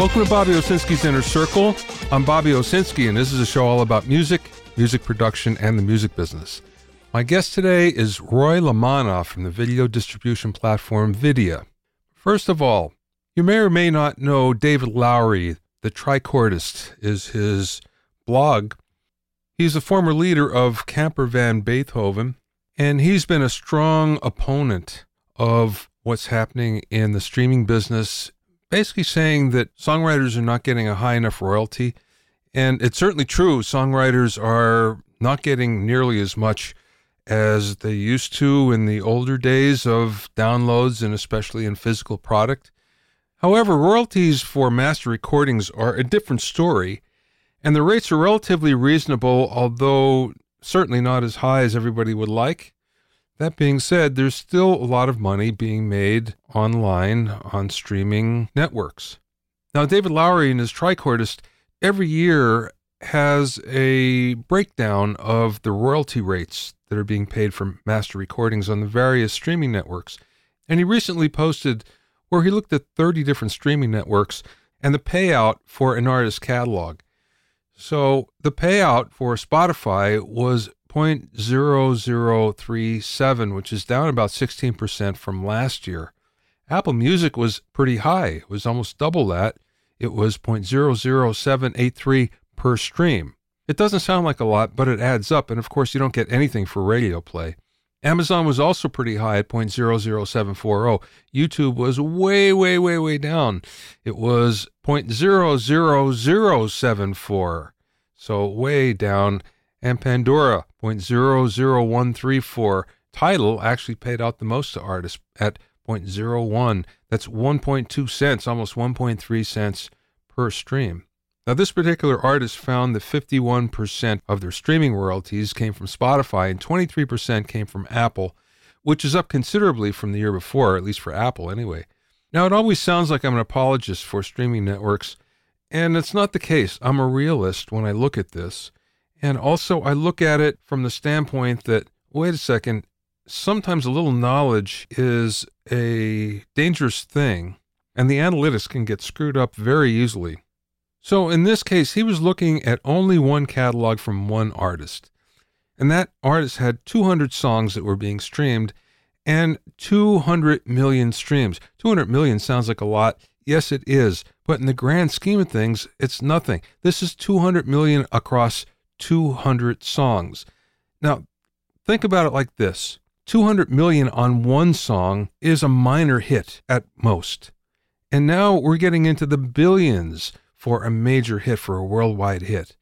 Welcome to Bobby Owsinski's Inner Circle. I'm Bobby Owsinski, and this is a show all about music, music production, and the music business. My guest today is Roy Lamanna from the video distribution platform Vydia. First of all, you may or may not know David Lowery, the tricordist, is his blog. He's a former leader of Camper Van Beethoven, and he's been a strong opponent of what's happening in the streaming business, basically saying that songwriters are not getting a high enough royalty. And it's certainly true, songwriters are not getting nearly as much as they used to in the older days of downloads and especially in physical product. However, royalties for master recordings are a different story, and the rates are relatively reasonable, although certainly not as high as everybody would like. That being said, there's still a lot of money being made online on streaming networks. Now, David Lowery and his tricordist every year has a breakdown of the royalty rates that are being paid for master recordings on the various streaming networks. And he recently posted where he looked at 30 different streaming networks and the payout for an artist's catalog. So the payout for Spotify was 0.0037, which is down about 16% from last year. Apple Music was pretty high. It was almost double that. It was 0.00783 per stream. It doesn't sound like a lot, but it adds up, and of course you don't get anything for radio play. Amazon was also pretty high at 0.00740. YouTube was way down. It was 0.00074, so way down. And Pandora, 0.00134. Tidal actually paid out the most to artists at 0.01. That's 1.2 cents, almost 1.3 cents per stream. Now, this particular artist found that 51% of their streaming royalties came from Spotify and 23% came from Apple, which is up considerably from the year before, at least for Apple anyway. Now, it always sounds like I'm an apologist for streaming networks, and it's not the case. I'm a realist when I look at this. And also, I look at it from the standpoint that, wait a second, sometimes a little knowledge is a dangerous thing, and the analytics can get screwed up very easily. So in this case, he was looking at only one catalog from one artist, and that artist had 200 songs that were being streamed and 200 million streams. 200 million sounds like a lot. Yes, it is, but in the grand scheme of things, it's nothing. This is 200 million across 200 songs. Now, think about it like this. 200 million on one song is a minor hit at most. And now we're getting into the billions for a major hit, for a worldwide hit.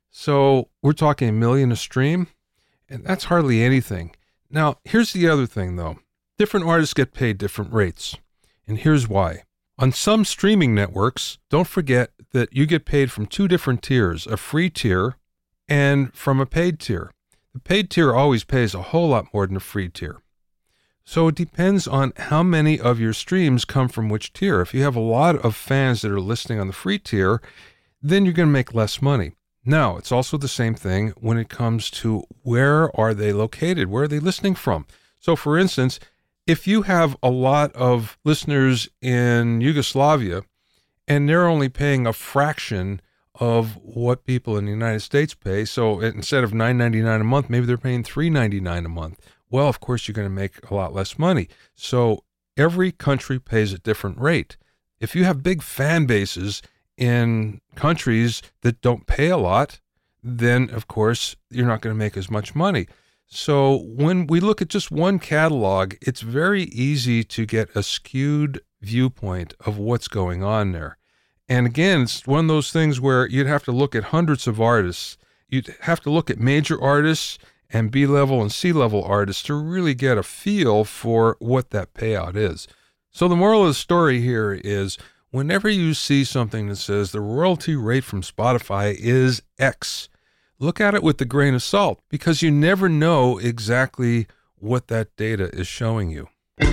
So we're talking a million a stream, and that's hardly anything. Now, here's the other thing, though. Different artists get paid different rates, and here's why. On some streaming networks, don't forget that you get paid from two different tiers, a free tier and from a paid tier. The paid tier always pays a whole lot more than a free tier. So it depends on how many of your streams come from which tier. If you have a lot of fans that are listening on the free tier, then you're going to make less money. Now, it's also the same thing when it comes to where are they located? Where are they listening from? So for instance, if you have a lot of listeners in Yugoslavia and they're only paying a fraction of what people in the United States pay, so instead of $9.99 a month, maybe they're paying $3.99 a month. Well, of course, you're going to make a lot less money. So every country pays a different rate. If you have big fan bases in countries that don't pay a lot, then, of course, you're not going to make as much money. So when we look at just one catalog, it's very easy to get a skewed viewpoint of what's going on there. And again, it's one of those things where you'd have to look at hundreds of artists. You'd have to look at major artists and B-level and C-level artists to really get a feel for what that payout is. So the moral of the story here is whenever you see something that says the royalty rate from Spotify is X, look at it with a grain of salt because you never know exactly what that data is showing you.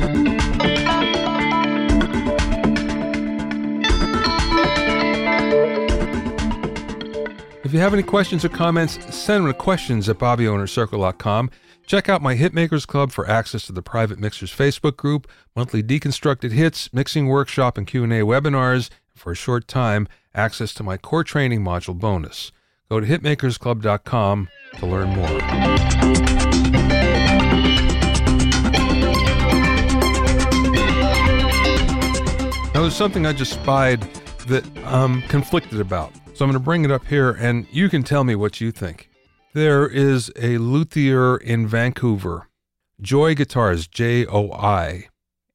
If you have any questions or comments, send them to questions@BobbyOwnerCircle.com. Check out my Hitmakers Club for access to the Private Mixers Facebook group, monthly deconstructed hits, mixing workshop, and Q&A webinars, For a short time, access to my core training module bonus. Go to hitmakersclub.com to learn more. Now, there's something I just spied that I'm conflicted about. So I'm going to bring it up here, and you can tell me what you think. There is a luthier in Vancouver, Joy Guitars, J-O-I,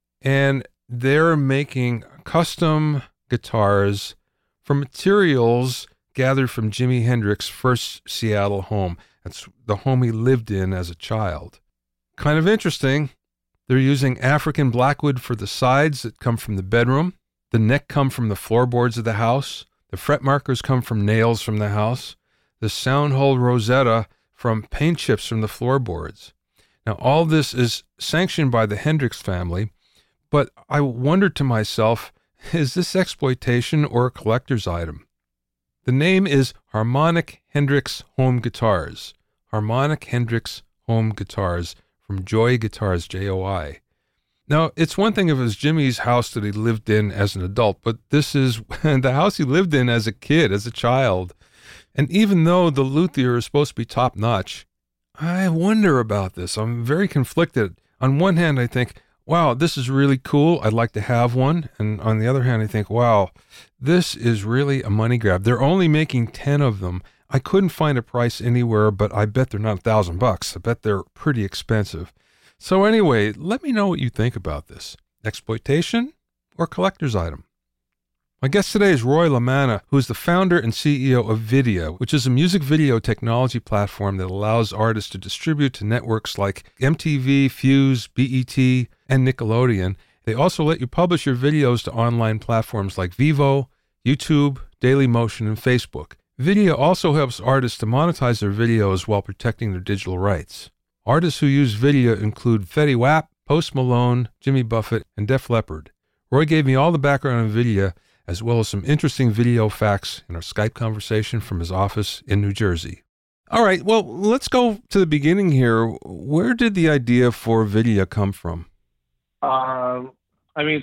and they're making custom guitars from materials gathered from Jimi Hendrix's first Seattle home. That's the home he lived in as a child. Kind of interesting. They're using African blackwood for the sides that come from the bedroom. The neck come from the floorboards of the house. The fret markers come from nails from the house. The sound hole rosetta from paint chips from the floorboards. Now, all this is sanctioned by the Hendrix family, but I wondered to myself, is this exploitation or a collector's item? The name is Harmonic Hendrix Home Guitars. Harmonic Hendrix Home Guitars from Joy Guitars, J-O-I. Now, it's one thing if it was Jimmy's house that he lived in as an adult, but this is the house he lived in as a kid, as a child. And even though the luthier is supposed to be top-notch, I wonder about this. I'm very conflicted. On one hand, I think, wow, this is really cool. I'd like to have one. And on the other hand, I think, wow, this is really a money grab. They're only making 10 of them. I couldn't find a price anywhere, but I bet they're not $1,000. I bet they're pretty expensive. So anyway, let me know what you think about this. Exploitation or collector's item? My guest today is Roy Lamanna, who is the founder and CEO of Vydia, which is a music video technology platform that allows artists to distribute to networks like MTV, Fuse, BET, and Nickelodeon. They also let you publish your videos to online platforms like Vivo, YouTube, Dailymotion, and Facebook. Vydia also helps artists to monetize their videos while protecting their digital rights. Artists who use Vydia include Fetty Wap, Post Malone, Jimmy Buffett, and Def Leppard. Roy gave me all the background on Vydia, as well as some interesting video facts in our Skype conversation from his office in New Jersey. All right, well, let's go to the beginning here. Where did the idea for Vydia come from? I mean,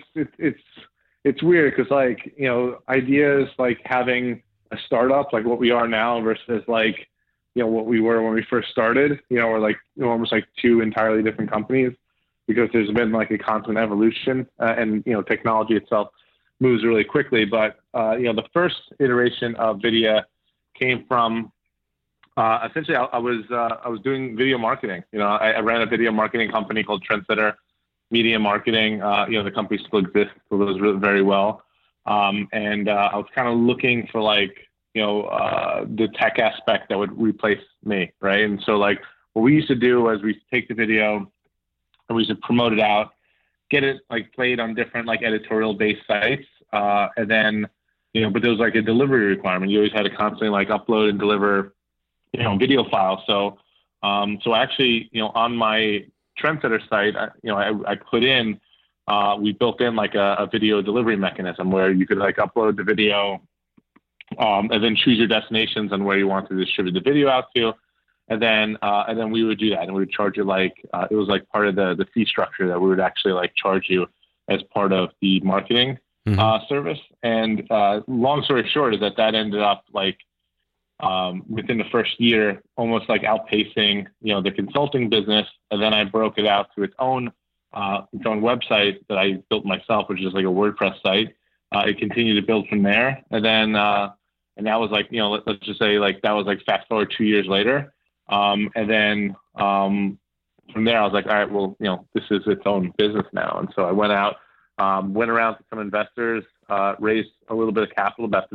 it's weird because, like, you know, ideas like having a startup like what we are now versus like, you know, what we were when we first started, you know, we're like, you know, almost like two entirely different companies because there's been like a constant evolution and, you know, technology itself moves really quickly. But, you know, the first iteration of Vydia came from essentially I was doing video marketing. You know, I ran a video marketing company called Trendsetter Media Marketing. You know, the company still exists, so it was very well. And I was kind of looking for like, you know, the tech aspect that would replace me, right? And so like what we used to do was we take the video and we used to promote it out, get it like played on different like editorial based sites. And then, you know, but there was like a delivery requirement. You always had to constantly like upload and deliver, you know, video files. So, so actually, you know, on my Trendsetter site, you know, I put in, we built in like a video delivery mechanism where you could like upload the video, and then choose your destinations and where you want to distribute the video out to. And then we would do that and we would charge you like, it was like part of the fee structure that we would actually like charge you as part of the marketing service. And long story short is that ended up like, within the first year, almost like outpacing, you know, the consulting business. And then I broke it out to its own website that I built myself, which is like a WordPress site. It continued to build from there. And then, and that was like, you know, let's just say like, that was like fast forward 2 years later. And then, from there I was like, all right, well, you know, this is its own business now. And so I went out, went around to some investors, raised a little bit of capital, about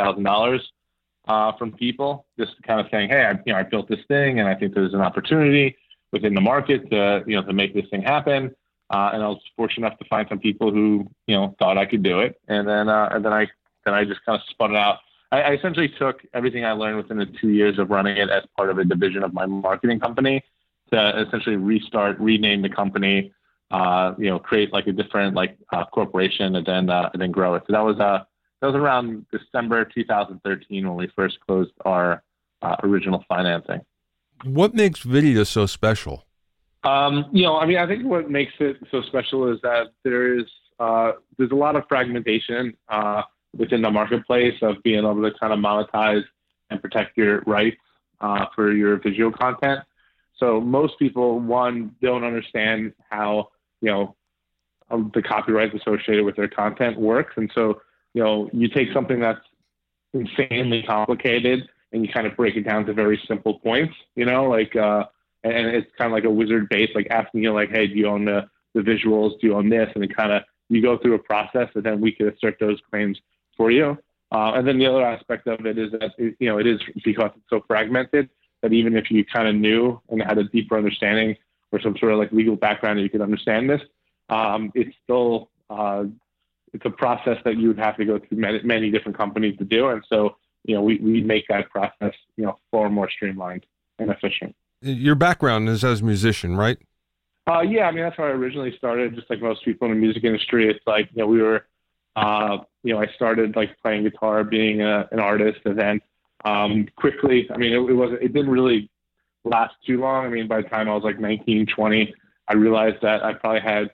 $300,000, from people, just kind of saying, hey, I built this thing and I think there's an opportunity within the market to, you know, to make this thing happen. And I was fortunate enough to find some people who, you know, thought I could do it. And then I just kind of spun it out. I essentially took everything I learned within the 2 years of running it as part of a division of my marketing company to essentially rename the company, you know, create like a different like corporation and then grow it. So that was around December 2013 when we first closed our original financing. What makes Vydia so special? You know, I mean, I think what makes it so special is that there's a lot of fragmentation. within the marketplace of being able to kind of monetize and protect your rights for your visual content. So most people, one, don't understand how, the copyrights associated with their content works. And so, you take something that's insanely complicated and you kind of break it down to very simple points, and it's kind of like a wizard base, like asking you like, hey, do you own the visuals? Do you own this? And it kind of, you go through a process and then we could assert those claims for you. And then the other aspect of it is that, it is because it's so fragmented that even if you kind of knew and had a deeper understanding or some sort of like legal background that you could understand this, it's still, it's a process that you would have to go through many different companies to do. And so, we make that process, far more streamlined and efficient. Your background is as a musician, right? Yeah, I mean, that's how I originally started. Just like most people in the music industry, it's like, we were, I started like playing guitar, being an artist, and then quickly, I mean, it didn't really last too long. I mean, by the time I was like 19, 20, I realized that I probably had,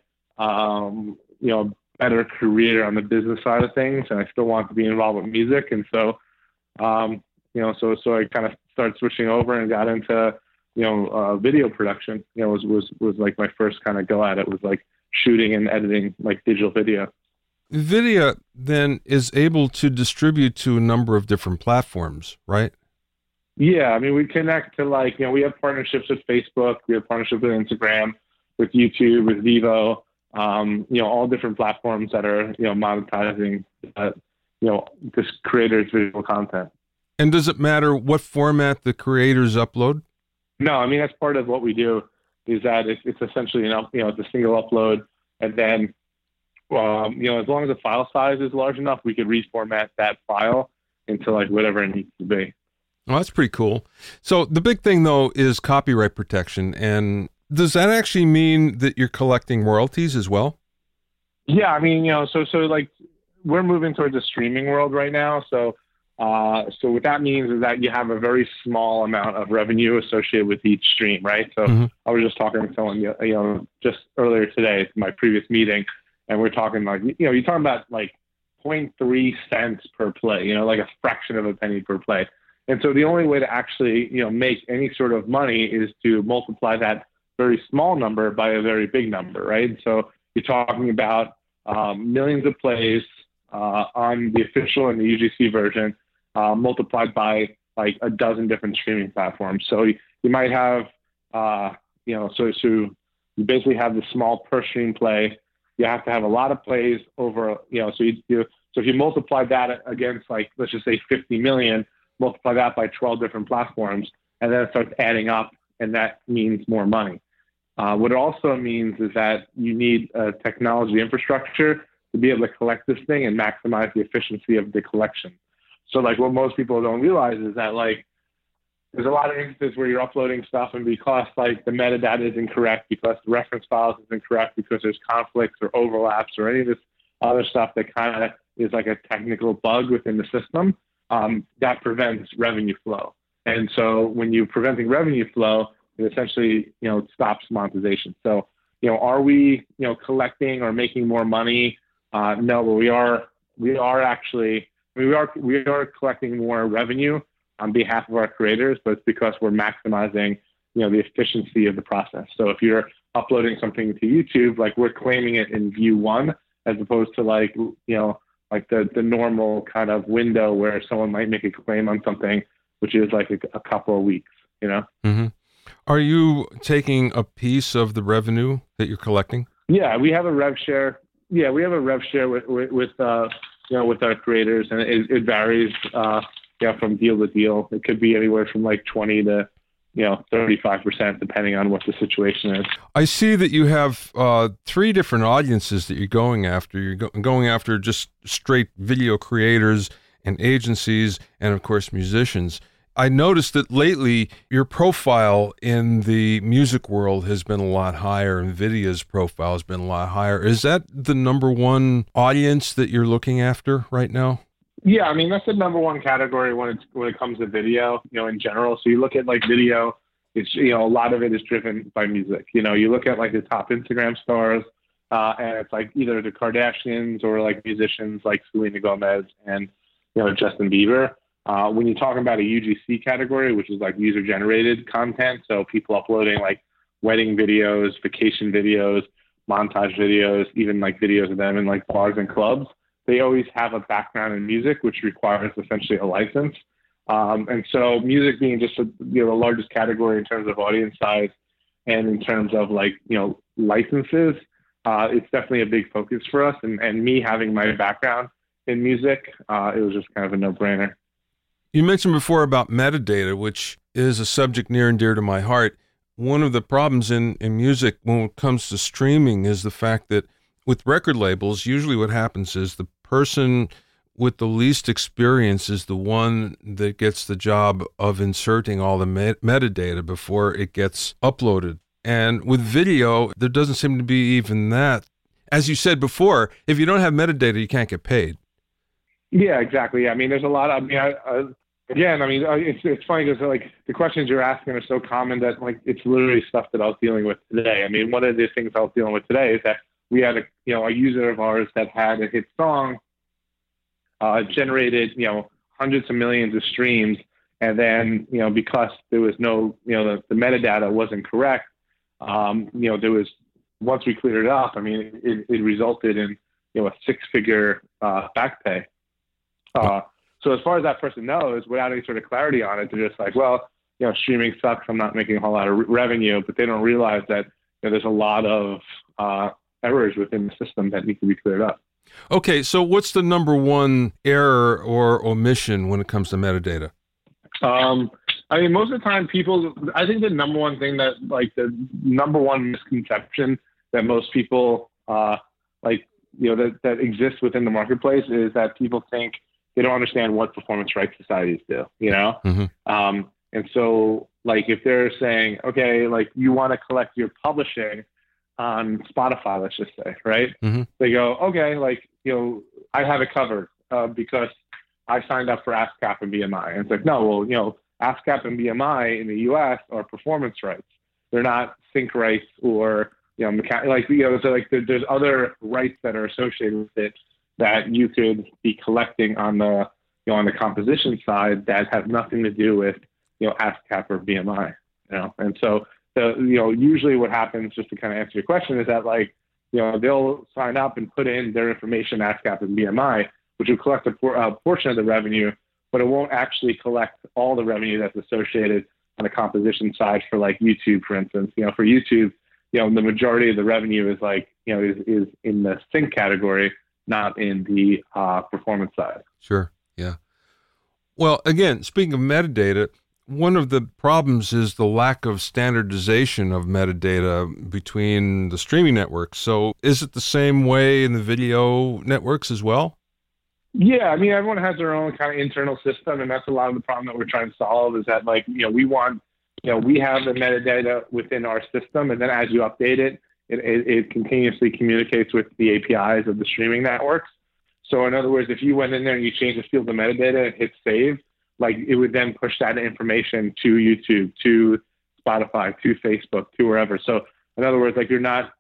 better career on the business side of things, and I still wanted to be involved with music. And so, so I kind of started switching over and got into, video production. Was like my first kind of go at it, was like shooting and editing like digital video. NVIDIA then is able to distribute to a number of different platforms, right? Yeah, I mean, we connect to like, we have partnerships with Facebook, we have partnerships with Instagram, with YouTube, with Vivo, all different platforms that are, monetizing, this creator's visual content. And does it matter what format the creators upload? No, I mean, that's part of what we do, is that it's essentially, it's a single upload. And then, as long as the file size is large enough, we could reformat that file into like whatever it needs to be. Well, that's pretty cool. So the big thing, though, is copyright protection. And does that actually mean that you're collecting royalties as well? Yeah, I mean, so like we're moving towards a streaming world right now. So what that means is that you have a very small amount of revenue associated with each stream, right? So I was just talking to someone, just earlier today, my previous meeting, and we're talking like, you're talking about like 0.3 cents per play, like a fraction of a penny per play. And so the only way to actually, make any sort of money is to multiply that very small number by a very big number, right? So you're talking about millions of plays on the official and the UGC version, multiplied by like a dozen different streaming platforms. So you might have, so you basically have the small per stream play. You have to have a lot of plays over, so if you multiply that against like, let's just say 50 million, multiply that by 12 different platforms, and then it starts adding up, and that means more money. What it also means is that you need a technology infrastructure to be able to collect this thing and maximize the efficiency of the collection. So like what most people don't realize is that like there's a lot of instances where you're uploading stuff and because like the metadata is incorrect, because the reference files is incorrect, because there's conflicts or overlaps or any of this other stuff that kind of is like a technical bug within the system, that prevents revenue flow. And so when you're preventing revenue flow, it essentially, stops monetization. So, are we, collecting or making more money? No, but we are collecting more revenue on behalf of our creators, but it's because we're maximizing, the efficiency of the process. So if you're uploading something to YouTube, like we're claiming it in view one, as opposed to like, like the normal kind of window where someone might make a claim on something, which is like a couple of weeks, Mm-hmm. Are you taking a piece of the revenue that you're collecting? Yeah, we have a rev share. Yeah, we have a rev share with with our creators, and it varies from deal to deal. It could be anywhere from like 20 to 35%, depending on what the situation is. I see that you have 3 different audiences that you're going after. You're going after just straight video creators and agencies, and of course musicians. I noticed that lately your profile in the music world has been a lot higher. NVIDIA's profile has been a lot higher. Is that the number one audience that you're looking after right now? Yeah, I mean, that's the number one category when it comes to video, in general. So you look at like video, it's, a lot of it is driven by music. You look at like the top Instagram stars, and it's like either the Kardashians or like musicians like Selena Gomez and Justin Bieber. When you're talking about a UGC category, which is like user generated content, so people uploading like wedding videos, vacation videos, montage videos, even like videos of them in like bars and clubs, they always have a background in music, which requires essentially a license. And so music being just the largest category in terms of audience size and in terms of like, licenses, it's definitely a big focus for us. And me having my background in music, it was just kind of a no-brainer. You mentioned before about metadata, which is a subject near and dear to my heart. One of the problems in music when it comes to streaming is the fact that with record labels, usually what happens is the person with the least experience is the one that gets the job of inserting all the metadata before it gets uploaded. And with video, there doesn't seem to be even that. As you said before, if you don't have metadata, you can't get paid. Yeah, exactly. I mean, there's a lot of, it's funny because like the questions you're asking are so common that like it's literally stuff that I was dealing with today. I mean, one of the things I was dealing with today is that we had a user of ours that had a hit song, generated hundreds of millions of streams, and then because there was no the metadata wasn't correct, there was, once we cleared it up, I mean it resulted in a six-figure back pay. So as far as that person knows, without any sort of clarity on it, they're just like, well, streaming sucks. I'm not making a whole lot of revenue, but they don't realize that there's a lot of errors within the system that need to be cleared up. Okay, so what's the number one error or omission when it comes to metadata? I mean, most of the time I think the number one thing that like the number one misconception that most people that exists within the marketplace is that people think they don't understand what performance rights societies do, Mm-hmm. And so like if they're saying, okay, like you want to collect your publishing on Spotify, let's just say, right? Mm-hmm. They go, okay, like, I have it covered because I signed up for ASCAP and BMI. And it's like, no, well, ASCAP and BMI in the US are performance rights. They're not sync rights or, so like there's other rights that are associated with it that you could be collecting on the, on the composition side that have nothing to do with, ASCAP or BMI, And so, usually what happens, just to kind of answer your question, is that like, they'll sign up and put in their information, ASCAP and BMI, which will collect a portion of the revenue, but it won't actually collect all the revenue that's associated on the composition side for like YouTube, for instance. For YouTube, the majority of the revenue is like, is in the sync category, not in the performance side. Sure. Yeah. Well, again, speaking of metadata, one of the problems is the lack of standardization of metadata between the streaming networks. So is it the same way in the video networks as well? Yeah, I mean, everyone has their own kind of internal system, and that's a lot of the problem that we're trying to solve is that, like, we want, we have the metadata within our system, and then as you update it, it continuously communicates with the APIs of the streaming networks. So in other words, if you went in there and you changed the field of metadata and hit save, like it would then push that information to YouTube, to Spotify, to Facebook, to wherever. So in other words, like you're not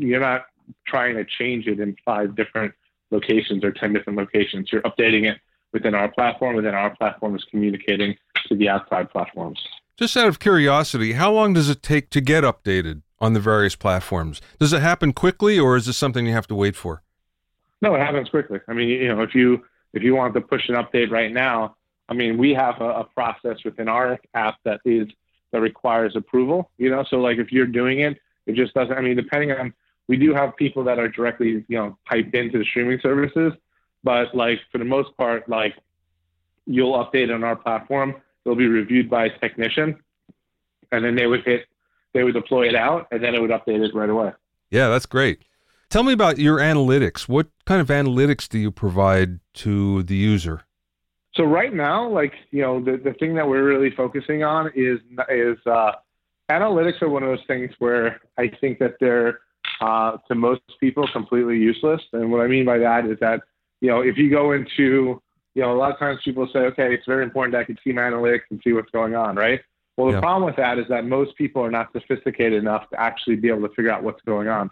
trying to change it in 5 different locations or 10 different locations. You're updating it within our platform, and then our platform is communicating to the outside platforms. Just out of curiosity, how long does it take to get updated on the various platforms? Does it happen quickly, or is this something you have to wait for? No, it happens quickly. I mean, if you want to push an update right now, I mean, we have a process within our app that requires approval, So like if you're doing it, it just doesn't, I mean, depending on, we do have people that are directly, piped into the streaming services, but like for the most part, like you'll update on our platform, it'll be reviewed by a technician, and then they would deploy it out, and then it would update it right away. Yeah, that's great. Tell me about your analytics. What kind of analytics do you provide to the user? So right now, like, the thing that we're really focusing on is analytics are one of those things where I think that they're, to most people, completely useless. And what I mean by that is that, if you go into, a lot of times people say, okay, it's very important that I can see my analytics and see what's going on, right? Well, the problem with that is that most people are not sophisticated enough to actually be able to figure out what's going on.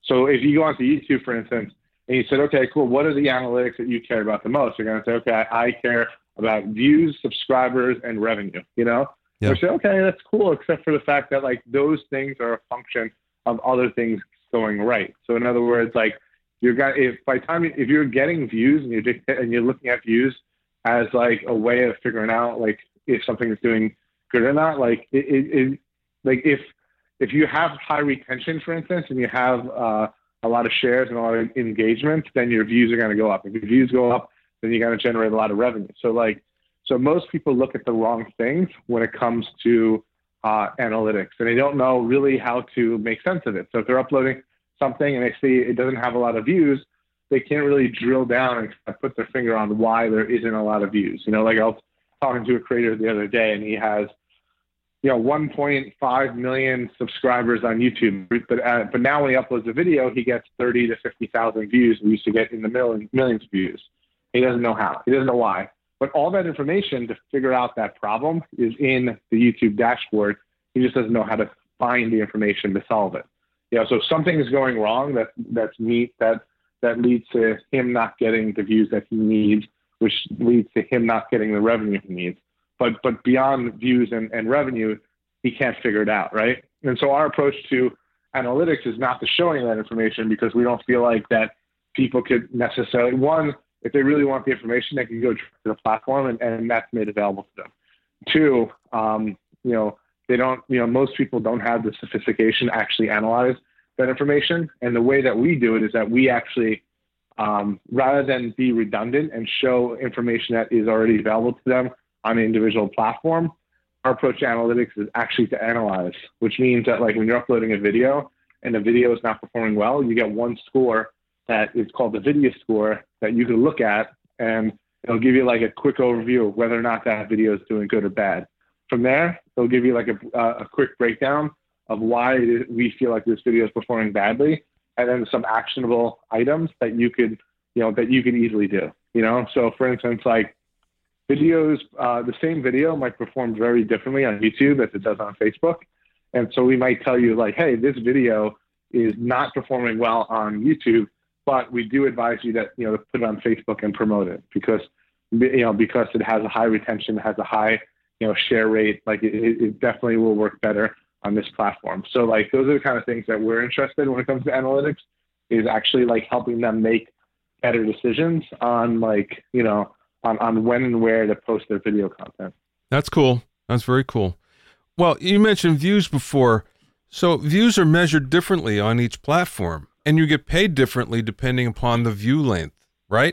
So if you go onto YouTube, for instance, and you said, okay, cool, what are the analytics that you care about the most? You're going to say, okay, I care about views, subscribers, and revenue, you know? Yeah. Or say, okay, that's cool, except for the fact that like those things are a function of other things going right. So in other words, like if you're getting views and you're looking at views as like a way of figuring out like if something is doing good or not, like like if you have high retention, for instance, and you have a lot of shares and a lot of engagement, then your views are going to go up. If your views go up, then you're going to generate a lot of revenue. So most people look at the wrong things when it comes to analytics, and they don't know really how to make sense of it. So if they're uploading something and they see it doesn't have a lot of views, they can't really drill down and put their finger on why there isn't a lot of views. You know, like I was talking to a creator the other day, and he has 1.5 million subscribers on YouTube, but now when he uploads a video, he gets 30 to 50,000 views. We used to get in the millions of views. He doesn't know how. He doesn't know why. But all that information to figure out that problem is in the YouTube dashboard. He just doesn't know how to find the information to solve it. So if something is going wrong that leads to him not getting the views that he needs, which leads to him not getting the revenue he needs. But beyond views and revenue, he can't figure it out, right? And so our approach to analytics is not to show any of that information because we don't feel like that people could necessarily, one, if they really want the information, they can go to the platform and that's made available to them. Two, they don't, most people don't have the sophistication to actually analyze that information. And the way that we do it is that we actually, rather than be redundant and show information that is already available to them on an individual platform, our approach to analytics is actually to analyze, which means that like when you're uploading a video and the video is not performing well, you get one score that is called the video score that you can look at, and it'll give you like a quick overview of whether or not that video is doing good or bad. From there, it'll give you like a quick breakdown of why we feel like this video is performing badly, and then some actionable items that you could easily do. So for instance, like videos, the same video might perform very differently on YouTube as it does on Facebook. And so we might tell you like, hey, this video is not performing well on YouTube, but we do advise you that, to put it on Facebook and promote it because it has a high retention, has a high, share rate. Like it definitely will work better on this platform. So like, those are the kind of things that we're interested in when it comes to analytics, is actually like helping them make better decisions on like, on when and where to post their video content. That's cool. That's very cool. Well, you mentioned views before. So views are measured differently on each platform, and you get paid differently depending upon the view length, right?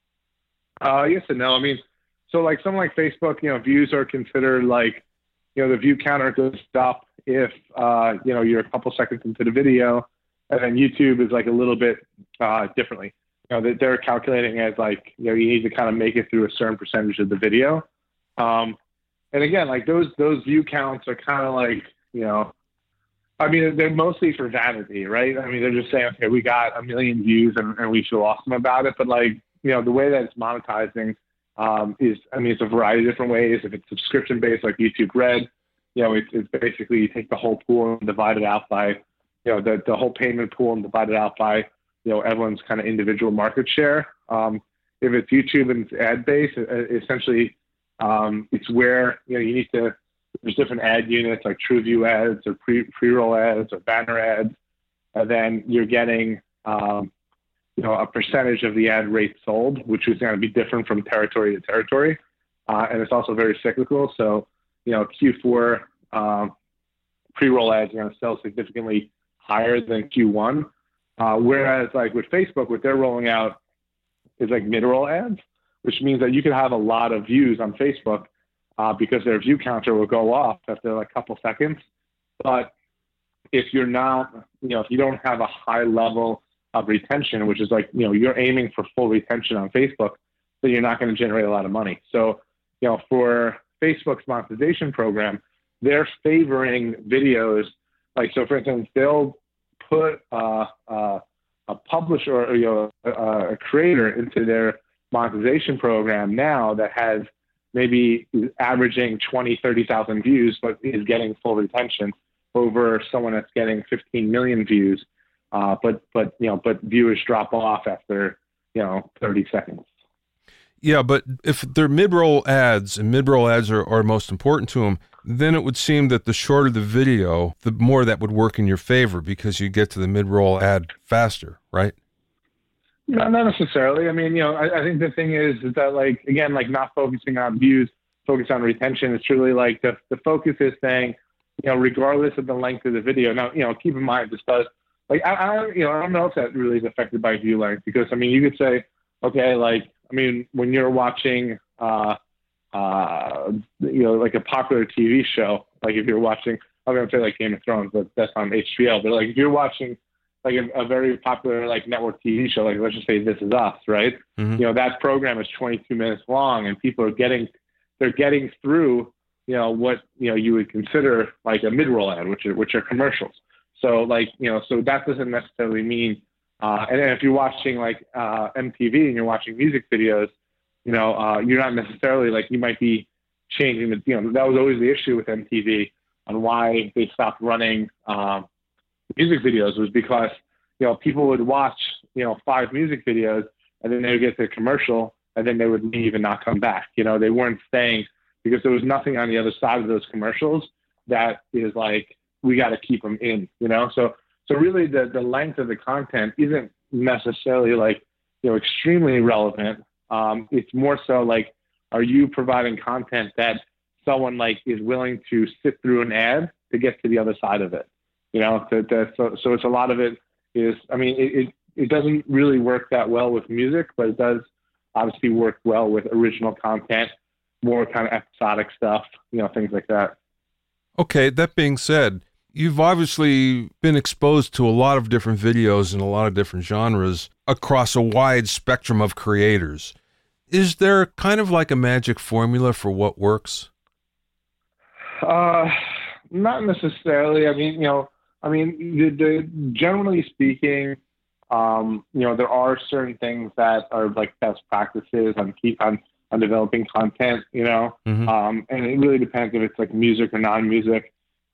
Yes and no. I mean, so like something like Facebook, views are considered like, the view counter goes up if, you're a couple seconds into the video, and then YouTube is like a little bit differently. They're calculating as like, you need to kind of make it through a certain percentage of the video. And again, like those view counts are kind of like, I mean, they're mostly for vanity, right? I mean, they're just saying, okay, we got 1 million views and we feel awesome about it. But like, the way that it's monetizing it's a variety of different ways. If it's subscription based, like YouTube Red, it's basically you take the whole pool and divide it out by, the whole payment pool and divide it out by, everyone's kind of individual market share. If it's YouTube and it's ad based, essentially, it's where, there's different ad units like TrueView ads or pre-roll ads or banner ads. And then you're getting, a percentage of the ad rate sold, which is going to be different from territory to territory. And it's also very cyclical. So, Q4 pre-roll ads are going to sell significantly higher than Q1. Whereas like with Facebook, what they're rolling out is like mid-roll ads, which means that you could have a lot of views on Facebook because their view counter will go off after like a couple seconds. But if you're not, if you don't have a high level of retention, which is like, you're aiming for full retention on Facebook, then you're not going to generate a lot of money. So, for Facebook's monetization program, they're favoring videos. Like, so for instance, they'll put a publisher or a creator into their monetization program now that has maybe averaging 20, 30,000 views, but is getting full retention over someone that's getting 15 million views. But viewers drop off after 30 seconds. Yeah, but if they're mid-roll ads, and mid-roll ads are most important to them, then it would seem that the shorter the video, the more that would work in your favor because you get to the mid-roll ad faster, right? No, not necessarily. I mean, I think the thing is that, like, again, like, not focusing on views, focus on retention. It's really like the focus is saying, regardless of the length of the video. Now, keep in mind this does, like, I don't know if that really is affected by view length, because, I mean, you could say, okay, like, I mean, when you're watching, like a popular TV show, like if you're watching, I'm going to say like Game of Thrones, but that's on HBO. But like if you're watching like a very popular like network TV show, like let's just say This Is Us, right? Mm-hmm. That program is 22 minutes long, and people are getting through, what you would consider like a mid-roll ad, which are commercials. So like so that doesn't necessarily mean. And then if you're watching like MTV and you're watching music videos, you're not necessarily like, you might be changing the, that was always the issue with MTV on why they stopped running music videos, was because, people would watch, 5 music videos and then they would get to the commercial and then they would leave and not come back. They weren't staying because there was nothing on the other side of those commercials that is like, we got to keep them in, So really the length of the content isn't necessarily like, extremely relevant. It's more so like, are you providing content that someone like is willing to sit through an ad to get to the other side of it? So it's a lot of it is, I mean, it doesn't really work that well with music, but it does obviously work well with original content, more kind of episodic stuff, things like that. Okay, that being said, you've obviously been exposed to a lot of different videos in a lot of different genres across a wide spectrum of creators. Is there kind of like a magic formula for what works? Not necessarily. I mean, generally speaking, there are certain things that are like best practices on developing content, Mm-hmm. And it really depends if it's like music or non-music,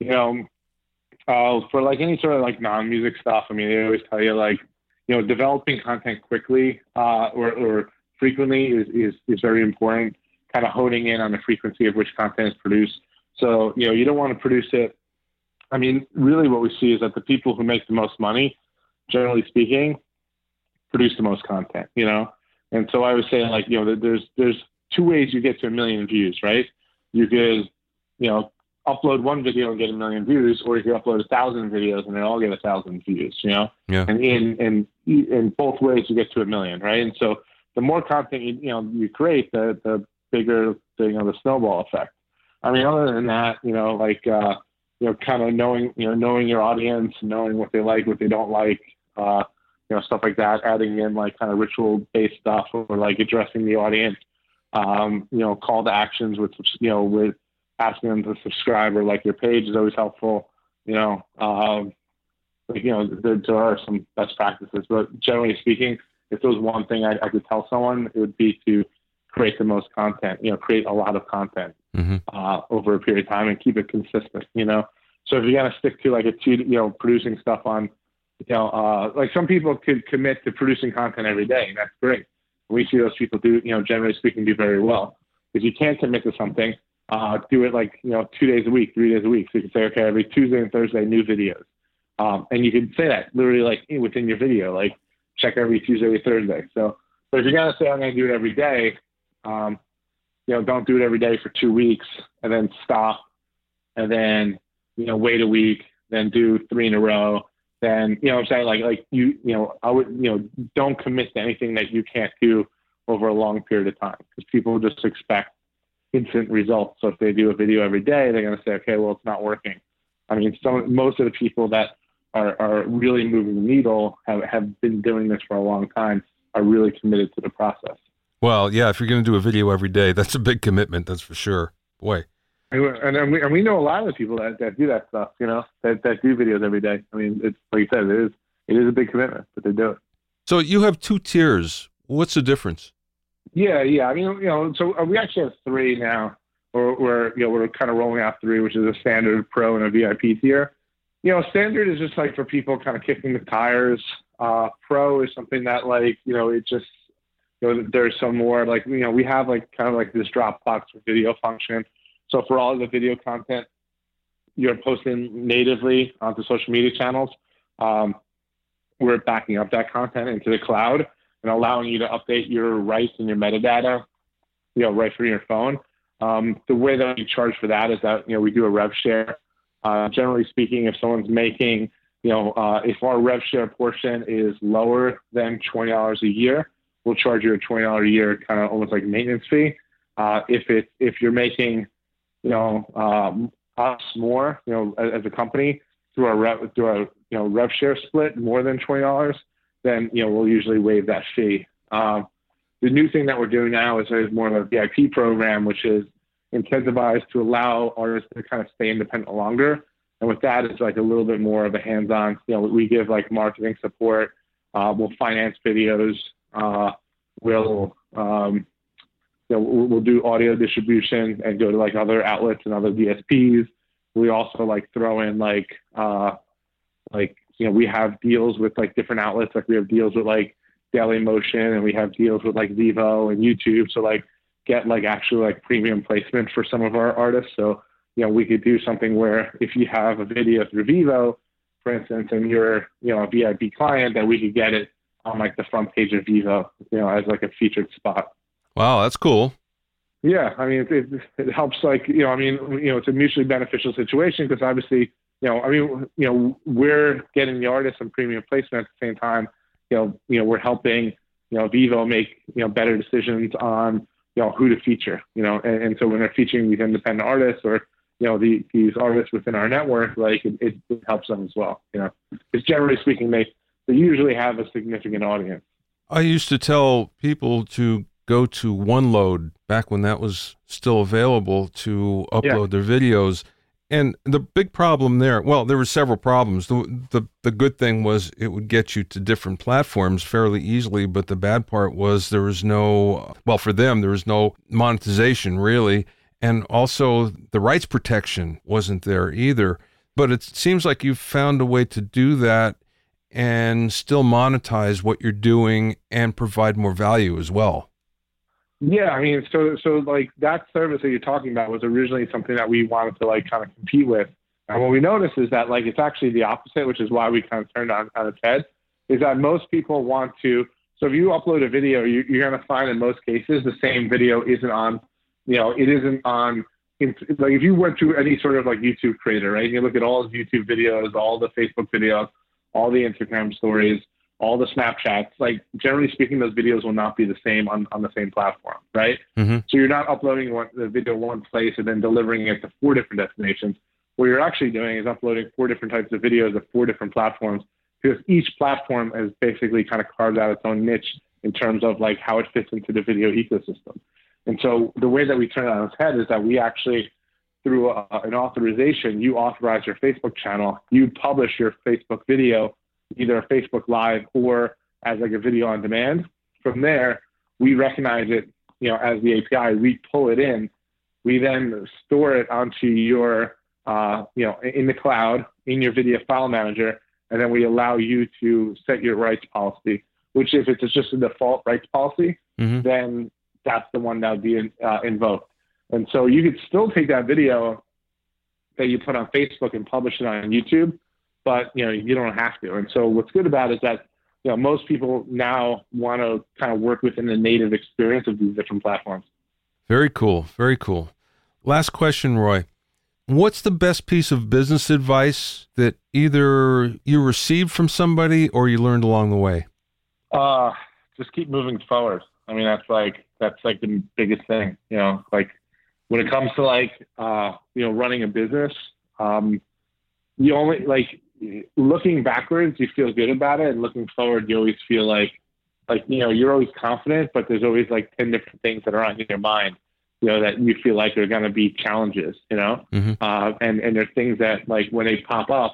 for like any sort of like non-music stuff. I mean, they always tell you like, developing content quickly, or frequently is very important, kind of honing in on the frequency of which content is produced. So, you don't want to produce it. I mean, really what we see is that the people who make the most money, generally speaking, produce the most content, And so I was saying like, there's 2 ways you get to 1 million views, right? You could, upload one video and get 1 million views, or you could upload 1,000 videos and they all get 1,000 views, Yeah. And in both ways you get to 1 million, right? And so the more content you create, the bigger the snowball effect. I mean, other than that, kind of knowing your audience, knowing what they like, what they don't like, stuff like that, adding in like kind of ritual based stuff, or like addressing the audience, call to actions with asking them to subscribe or like your page is always helpful. There are some best practices, but generally speaking, if there was one thing I could tell someone, it would be to create the most content, create a lot of content, Mm-hmm. Over a period of time and keep it consistent, So if you're going to stick to like producing stuff on, like some people could commit to producing content every day, and that's great. We see those people do, generally speaking, do very well. If you can't commit to something, do it like, 2 days a week, 3 days a week. So you can say, okay, every Tuesday and Thursday, new videos. And you can say that literally like within your video, like check every Tuesday or Thursday. So, but if you're going to say, I'm going to do it every day, don't do it every day for 2 weeks and then stop and then, wait a week, then do 3 in a row. Then, I'm saying like I would, don't commit to anything that you can't do over a long period of time, because people just expect instant results. So if they do a video every day, they're going to say, okay, well, it's not working. I mean, most of the people that are really moving the needle have been doing this for a long time, are really committed to the process. Well, yeah, if you're going to do a video every day, that's a big commitment, that's for sure. Boy. And we know a lot of the people that do that stuff, that do videos every day. I mean, it's like you said, it is a big commitment, but they do it. So you have 2 tiers. What's the difference? Yeah. I mean, so we actually have 3 now, or we're kind of rolling out 3, which is a standard, pro, and a VIP tier. Standard is just like for people kind of kicking the tires. Pro is something that like, it just, there's some more like, we have like kind of like this Dropbox video function. So for all of the video content you're posting natively onto social media channels, we're backing up that content into the cloud and allowing you to update your rights and your metadata, right from your phone. The way that we charge for that is that, we do a rev share. Generally speaking, if someone's making, if our rev share portion is lower than $20 a year, we'll charge you a $20 a year, kind of almost like maintenance fee. If you're making, us more, as a company through our rev share split more than $20, then, we'll usually waive that fee. The new thing that we're doing now is there's more of a VIP program, which is incentivized to allow artists to kind of stay independent longer. And with that, it's like a little bit more of a hands-on, we give like marketing support. We'll finance videos. We'll do audio distribution and go to like other outlets and other DSPs. We also like throw in we have deals with like different outlets. Like we have deals with like Daily Motion, and we have deals with like Vivo and YouTube. So like get like actually like premium placement for some of our artists. So, we could do something where if you have a video through Vivo, for instance, and you're, a VIP client, that we could get it on like the front page of Vivo, as like a featured spot. Wow, that's cool. Yeah. I mean, it helps like, it's a mutually beneficial situation because obviously, we're getting the artist some premium placement at the same time. We're helping, Vivo make, better decisions on, who to feature, and so when they're featuring these independent artists or, these artists within our network, like it helps them as well, because generally speaking, they usually have a significant audience. I used to tell people to go to OneLoad back when that was still available to upload their videos. And the big problem there, well, there were several problems. The good thing was it would get you to different platforms fairly easily, but the bad part was there was no, well, for them, there was no monetization really. And also the rights protection wasn't there either. But it seems like you've found a way to do that and still monetize what you're doing and provide more value as well. Yeah, I mean, so like that service that you're talking about was originally something that we wanted to like kind of compete with. And what we noticed is that like it's actually the opposite, which is why we kind of turned on its head, is that most people want to. So if you upload a video, you're going to find in most cases the same video isn't on, it isn't on. Like if you went to any sort of like YouTube creator, right? You look at all the YouTube videos, all the Facebook videos, all the Instagram stories, all the Snapchats, like generally speaking, those videos will not be the same on the same platform, right? Mm-hmm. So you're not uploading the video one place and then delivering it to 4 different destinations. What you're actually doing is uploading 4 different types of videos to 4 different platforms, because each platform has basically kind of carved out its own niche in terms of like how it fits into the video ecosystem. And so the way that we turn it on its head is that we actually, through an authorization, you authorize your Facebook channel, you publish your Facebook video, either a Facebook Live or as like a video on demand. From there, we recognize it, as the API, we pull it in, we then store it onto your, in the cloud, in your video file manager, and then we allow you to set your rights policy, which if it's just a default rights policy, then that's the one that would be invoked. And so you could still take that video that you put on Facebook and publish it on YouTube, but you don't have to. And so what's good about it is that most people now want to kind of work within the native experience of these different platforms. Very cool. Very cool. Last question, Roy. What's the best piece of business advice that either you received from somebody or you learned along the way? Just keep moving forward. I mean, that's like the biggest thing, like when it comes to like, running a business, you only like looking backwards, you feel good about it. And looking forward, you always feel like, you're always confident, but there's always like 10 different things that are on your mind, that you feel like are going to be challenges, and there's things that like when they pop up,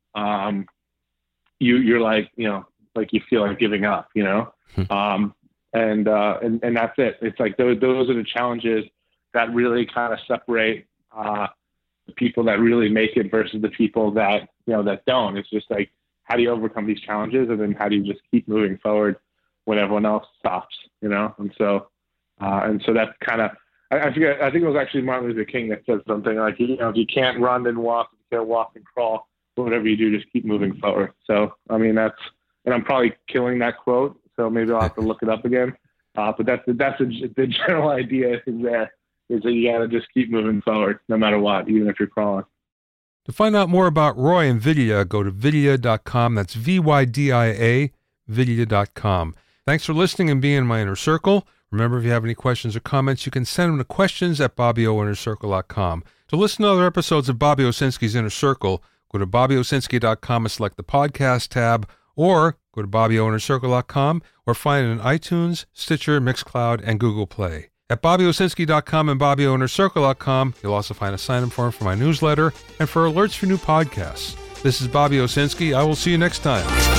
you're like, like you feel like giving up, and that's it. It's like those are the challenges that really kind of separate, the people that really make it versus the people that, that don't. It's just like, how do you overcome these challenges? And then how do you just keep moving forward when everyone else stops, And so that's kind of, I forget, I think it was actually Martin Luther King that said something like, if you can't run, then walk. If you can't walk, then crawl. Whatever you do, just keep moving forward. So, I mean, and I'm probably killing that quote, so maybe I'll have to look it up again. But that's the general idea is that you got to just keep moving forward no matter what, even if you're crawling. To find out more about Roy and Vidya, go to vidya.com. That's VYDIA, vidya.com. Thanks for listening and being in my inner circle. Remember, if you have any questions or comments, you can send them to questions@BobbyOInnerCircle.com. To listen to other episodes of Bobby Owsinski's Inner Circle, go to BobbyOwsinski.com and select the podcast tab, or go to BobbyOInnerCircle.com, or find it in iTunes, Stitcher, Mixcloud, and Google Play. At BobbyOwsinski.com and BobbyOInnerCircle.com, you'll also find a sign-up form for my newsletter and for alerts for new podcasts. This is Bobby Owsinski. I will see you next time.